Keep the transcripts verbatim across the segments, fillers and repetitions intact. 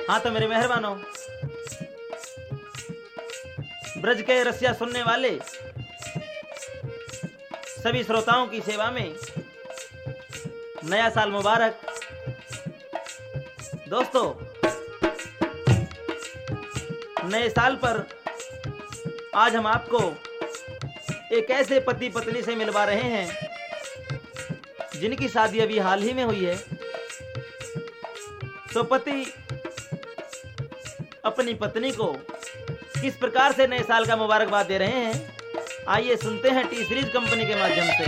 हाँ तो मेरे मेहरबानों, ब्रज के रसिया सुनने वाले सभी श्रोताओं की सेवा में नया साल मुबारक। दोस्तों, नए साल पर आज हम आपको एक ऐसे पति पत्नी से मिलवा रहे हैं जिनकी शादी अभी हाल ही में हुई है। तो पति अपनी पत्नी को किस प्रकार से नए साल का मुबारकबाद दे रहे हैं, आइए सुनते हैं टी सीरीज कंपनी के माध्यम से।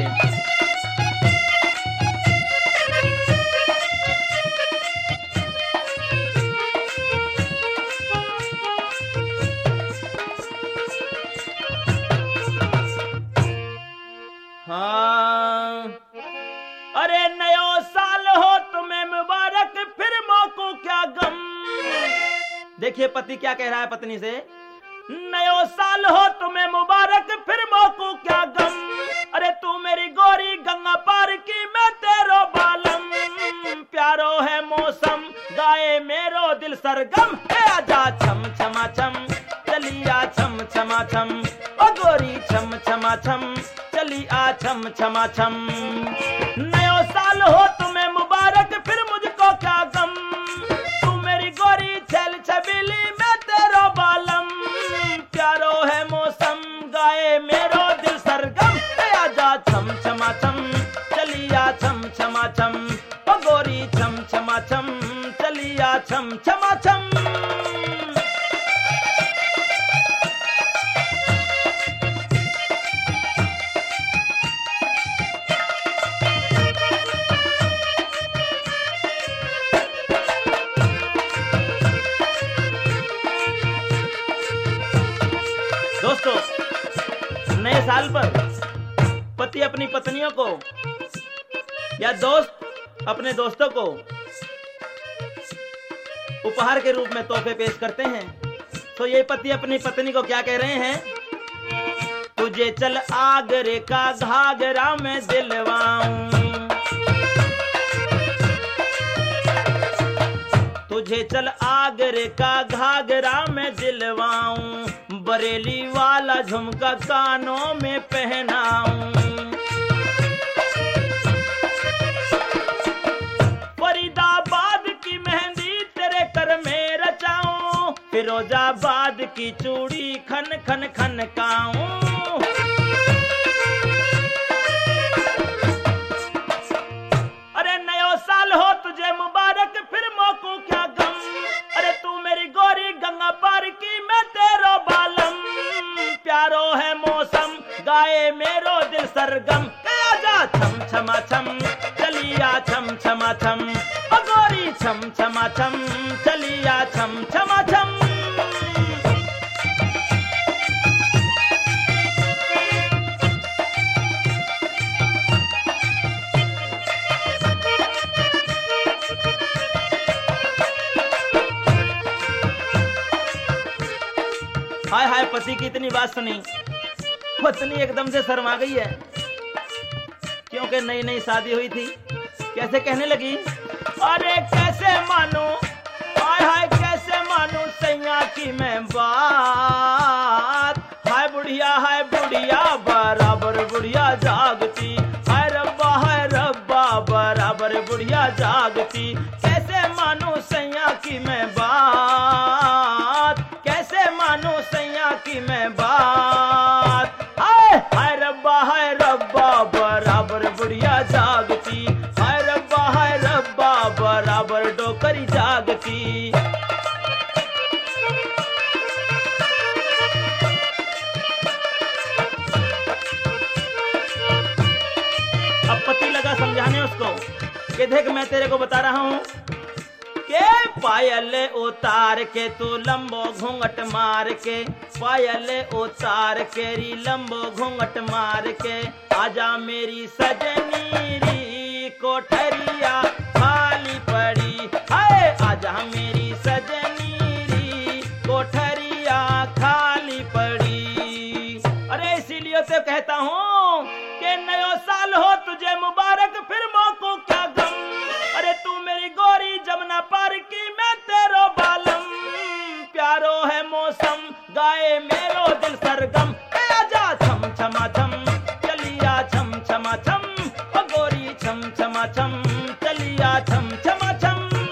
हाँ, अरे नयो साल हो तुम्हें मुबारक, फिर मौको क्या गम। देखिए पति क्या कह रहा है पत्नी से, नयो साल हो तुम्हें मुबारक, फिर मौको क्या गम। अरे तू मेरी गोरी गंगा पार की, मैं तेरो बालम। प्यारो है मौसम, गाए मेरो दिल सरगम। है आजा छम छमा छम, चलिया छम छमा छम। ओ गोरी छम छमा छम, चली आ छम छमा छम। नयो साल हो तुम्हें मुबारक, फिर मुझको क्या गम। तू मेरी गोरी छैल छबीली, मैं तेरो बालम। प्यारो है मौसम, गाए मेरो दिल सरगम। आजा छम छमा छम, चलिया छम छमा छम। ओ गोरी छम छमा छम, चलिया छम छमा छम। दोस्तों, नए साल पर पति अपनी पत्नियों को या दोस्त अपने दोस्तों को उपहार के रूप में तोहफे पेश करते हैं। तो ये पति अपनी पत्नी को क्या कह रहे हैं, तुझे चल आगरे का घाघरा में दिलवाऊं। तुझे चल आगरे का घाघरा में दिलवाऊं। बरेली वाला झुमका कानों में पहनाऊं। फरीदाबाद की मेहंदी तेरे कर में रचाऊं। फिरोजाबाद की चूड़ी खन खन खनकाऊं। अरे नयो साल हो तुझे मुबारक, फिर मौको क्या गम। अरे तू मेरी गोरी गंगा पार की, मैं तेरो बालम। प्यारो है मौसम, गाए मेरो दिल सरगम। कया जा छम छमा छम, चलिया छम छमा छम। ओ गोरी छम छमा छम, चलिया छम छमा छम। हाय हाय, पति की इतनी बात सुनी पत्नी एकदम से शर्मा गई है, क्योंकि नई नई शादी हुई थी। कैसे कहने लगी, अरे कैसे मानू, हाय हाय कैसे मानू सैया की मैं बात। हाय बुढ़िया हाय बुढ़िया, बराबर बुढ़िया जागती। हाय रब्बा हाय रब्बा, बराबर बुढ़िया जागती। कैसे मानू सैया की मैं बात, कैसे मानू सैया की मैं बात। हाय हाय रब्बा हाय रब्बा, बराबर बुढ़िया जागती। हाय रब्बा हाय रब्बा, बराबर डोकरी जागती। अब पति लगा समझाने उसको कि देख मैं तेरे को बता रहा हूँ के पायल उतार के तू लंबो घूंघट मार के। पायल उतार के री लंबो घूंघट मार के। आजा मेरी सजनी री कोठरिया खाली पड़ी। हाय आजा मेरी सजनी री कोठरिया खाली पड़ी। अरे इसीलिए तो कहता हूँ कि नयो साल हो तुझे मुबारक, फिर मौको क्या गम। अरे तू मेरी गोरी जमुना पार की, मैं तेरो बालम। गाए मेरो दिल सरगम, ए आजा छम छमा छम चलिया छम छमा छम, ओ गोरी छम छमा छम चलिया छम छमा छम।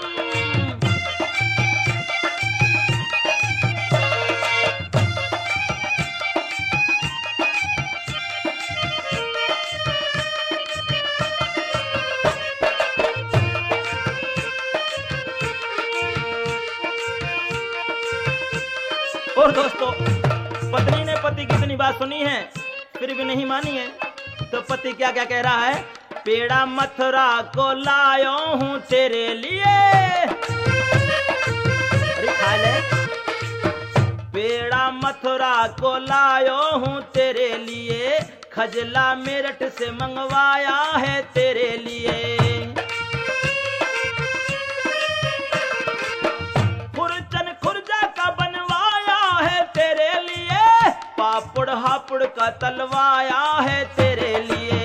और दोस्तों, पत्नी ने पति की इतनी बात सुनी है फिर भी नहीं मानी है, तो पति क्या क्या कह रहा है? पेड़ा मथुरा को लायो हूं तेरे लिए, अरे खा ले। पेड़ा मथुरा को लायो हूं तेरे लिए, खजला मेरठ से मंगवाया है तेरे लिए। खुरचन खुर्जा का बनवाया है तेरे लिए, पापड़ हापुड़ का तलवाया है तेरे लिए।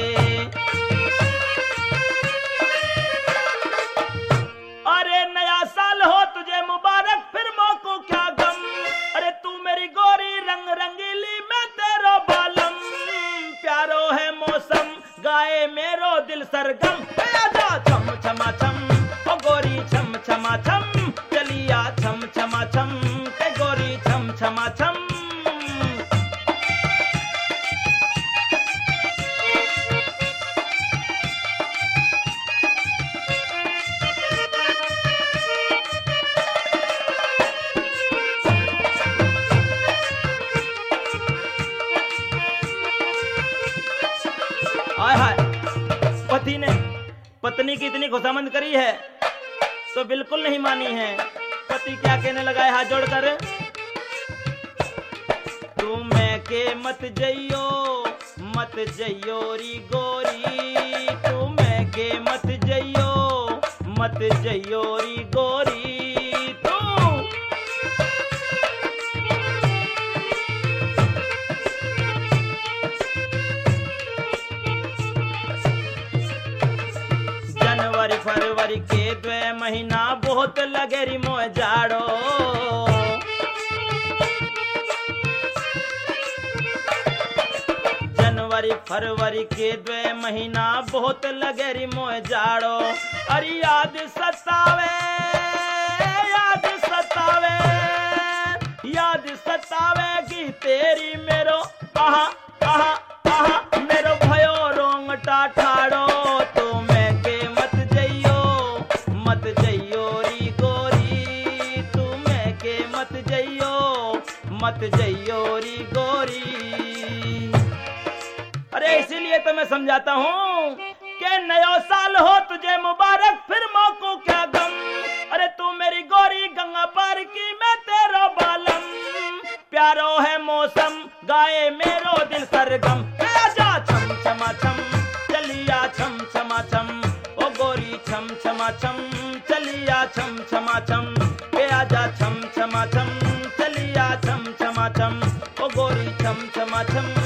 अरे नया साल हो तुझे मुबारक, फिर मौको क्या गम, अरे तू मेरी गोरी रंग रंगीली मैं तेरो बालम, प्यारो है मौसम गाए मेरो दिल सरगम, आजा छम छमा छम, ओ गोरी छम छमा छम चलिया छम छमा छम, के गोरी छम छमा छम। आय हाय, पति ने पत्नी की इतनी खुशामंद करी है तो बिल्कुल नहीं मानी है। पति क्या कहने लगा है हाथ जोड़कर? तू मैं के मत जइयो मत जइयो री गोरी, तू मैं के मत जइयो मत जइयो री गोरी, तू जनवरी फरवरी के द्वे महीना बहुत लगे री मोह जाड़ो, जनवरी फरवरी के द्वे महीना बहुत लगे री मोह जाड़ो। अरे याद सतावे याद सतावे याद सतावे कि तेरी मेरो आहा आहा आहा मेरो भयो रोंगटा ठाड़ो, तो मैं के मत जइयो मत जइयो री गोरी, तू मैं के मत जइयो मत जइयो री गोरी। अरे इसीलिए तो मैं समझाता हूँ कि नया साल हो तुझे मुबारक, फिर मौको क्या गम, अरे तू मेरी गोरी गंगा पार की मैं तेरा बालम, प्यारो है मौसम गाए मेरो दिल सरगम, आजा छम छमा छम चलिया छम छमा छम, ओ गोरी छम छमा छम चलिया छम छमा छम, के आजा छम छमा छम चलिया छम छमा छम, ओ गोरी छम छमा छम।